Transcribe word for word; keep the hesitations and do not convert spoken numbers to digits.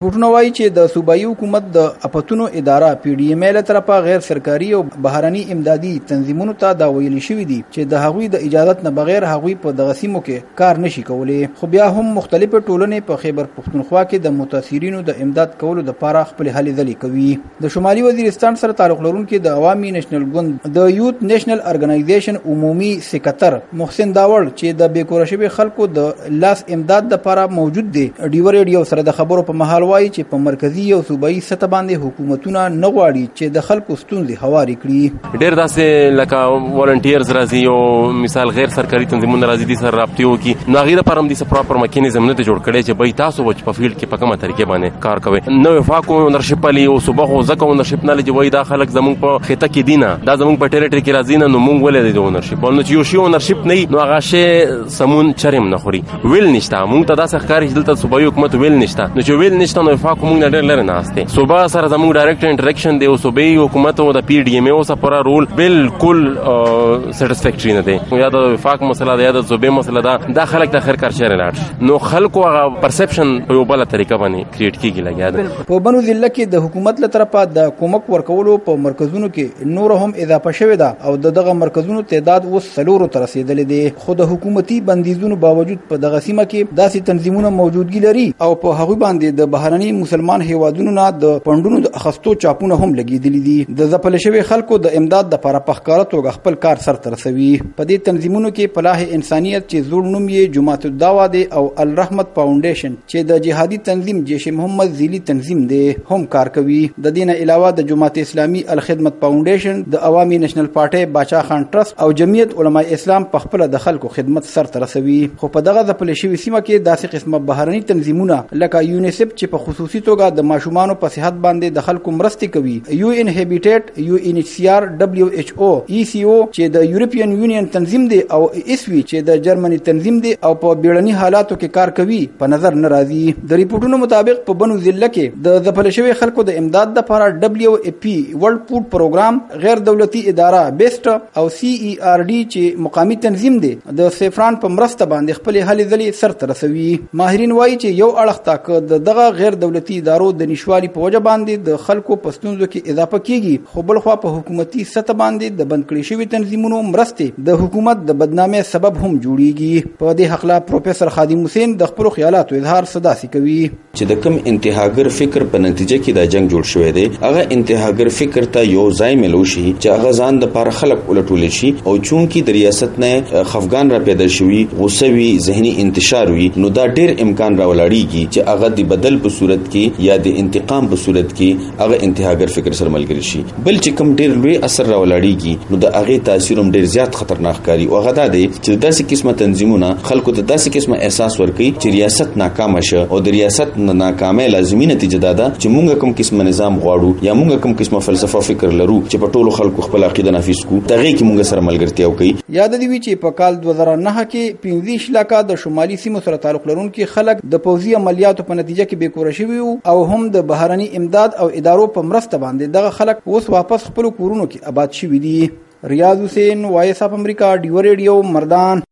پورټونه وایي چې د صوبایي حکومت د اپتونو اداره پی ډي ایم له طرفه غیر سرکاري او بهرني امدادي تنظیمونو ته دا ویل شوی دی چې د هغوی د اجازت نه بغیر هغوی په دغه سیمو کې کار نشي کولی. خو بیا هم مختلفه ټولنې په خیبر پښتونخوا کې د متاثرینو د امداد کولو لپاره خپل هلې ځلې کوي. د شمالي وزیرستان سره تعلق لرونکي د عوامي نېشنل ګوند د یوت نېشنل ارګنایزیشن عمومي سکرټر محسن داوړ چې د بیکوره شوي خلکو د لاس امداد لپاره موجود دی ډیو ریډیو سره د خبرو په محل وایي چې په مرکزی او صوبایي سطح باندې حکومتونه نه غواړي چې د خلکو ستونزې هواري کړي. ډېر داسې لکه والنټیرز راځي او مثال غیر سرکاري تنظیمونه راځي دي سره رابطې وکړي. نو هغې دپاره هم دې څه پراپر میکانیزم نه دی جوړ کړی چې بهی تاسو به په فیلډ کې په کومه طریقې باندې کار کوئ. نو وفاق اونرشپ پلي او صوبه خو ځکه اونرشپ نه لري چې وایي دا خلک زموږ په خطه کې دي نه دا زموږ په ټریټري کې راځي نه نو موږ ولې د اونرشپ نو چې یو شی اونرشپ نه وي نو هغه شی سمون چرم نه خوري. ویل نشته موږ ته داسې ښکاري چې دلته صوبایي حکومت ویل نشته نو چې ویل نشته نو وفاق موږ ډېر لرې ناسته. صوبه سره زموږ ډایرکټ انټریکشن دی او صوبایي حکومت او د پی ډي ایم او سره پورا رول بالکل سټیسفیکټری نه دی. یا د وفاق مسله ده یا د صوبې مسله ده دا خلک د خیر کار چیرې لاړ نو خلکو هغه پرسپشن په یو بل طریقه باندې کریټ کیږي لګیا ده. په بنو ضلع کې د حکومت له طرفه د کومک ورکولو په مرکزونو کې نور هم اضافه شوې ده او دغه مرکزونو تعداد اوس څلورو ته رسیدلی دی. خو د حکومتي بندیزونو باوجود په دغه سیمه کې داسې تنظیمونه موجودګي لري او په هغوی باندې د بهرني مسلمان هیوادونو نه د پندونو د اخستو چاپونه هم لګیدلي دي. د ځپل شوي خلکو د امداد لپاره په ښکاره توګه خپل کار سرته رسوي. په دې تنظیمونو کې فلاح انسانیت چې زوړ نوم یې جماعت الدعوه دی او الرحمت فاونډیشن چې د جهادي تنظیم جیش محمد ذیلی تنظیم دی هم کار کوي. د دې نه علاوه د جماعت اسلامي الخدمت فاونډیشن د عوامي نېشنل پارټي باچا خان ټرست او جمعیت علماء اسلام په خپل د خلکو خدمت سرته رسوي. خو په دغه ځپل شوي سیمه کې داسې قسمه بهرني تنظیمونه لکه یونیسف چې په خصوصي توګه د ماشومانو په صحت باندې د خلکو مرستې کوي، یو ان هابیټیټ، یو ان ایچ سی آر، دبليو ایچ او، ای سی او چې د یورپین یونین تنظیم دی او اسوي چې د جرمني تنظیم دی او په بیړني حالاتو کې کار کوي په نظر نه راځي. د ریپورتونو مطابق په بنو ضلع کې د ځپل شوي خلکو د امداد لپاره دبليو ای پی ورلد فود پروګرام، غیر دولتي اداره بیسټ او سی ای آر ډي چې مقامی تنظیم دی د سیفران په مرسته باندې خپل هلې ځلې سرته رسوي. ماهرین وایي چې یو اړخ ته د دغه غیر دولتي ادارو د نشوالي په وجه باندې د خلکو په ستونزو کې اضافه کیږي، خو بل خوا په حکومتي سطح باندې د بند کړي شوي تنظیمونو مرستې د حکومت د بدنامۍ سبب هم جوړیږي. په دې حقله پروفیسور خادم حسین د خپلو خیالاتو اظهار صداسي کوي چې د کم انتهاګر فکر په نتیجه کې دا جنگ جوړ شوی دی، هغه انتهاګر فکر ته یو ځای ملو شي چې هغه ځان د لپاره خلک ولټول شي او چونکی د ریاست نه خفګان را پیدا شوی، غوسه وي، ذهني انتشار وي، نو دا ډیر امکان راولاړيږي چې هغه د بدل په صورت کې یا د انتقام په صورت کې هغه انتهاګر فکر سره ملګری شي. بل چې کوم ډیر لوی اثر راولاړيږي نو د هغه تاثیر هم ډیر زیات خطرناک کاری او هغه د چې داسې قسمه تنظیمونه خلکو ته داسې قسمه احساس ورکړي چې ریاست ناکام شه او د ریاست ناکامه لازمي نتیجه ده چې موږ کوم قسمه نظام غواړو یا موږ کوم قسمه فلسفه فکر لرو چې په ټولو خلکو خپل عقیده نافذ کو دغه کې موږ سره ملګرتیا وکړي. یاد دی چې په کال دوه زره نه کې پنځه شلاکه د شمالي سیمو سره تعلق لرونکي خلک د پوځي عملیاتو په نتیجه کې بیکوره شوي او هم د بهرني امداد او ادارو په مرسته باندې دغه خلک اوس واپس خپل کورونو کې آباد شوي دي. ریاض حسین، وایس اف امریکا، ډیو ریډیو، مردان.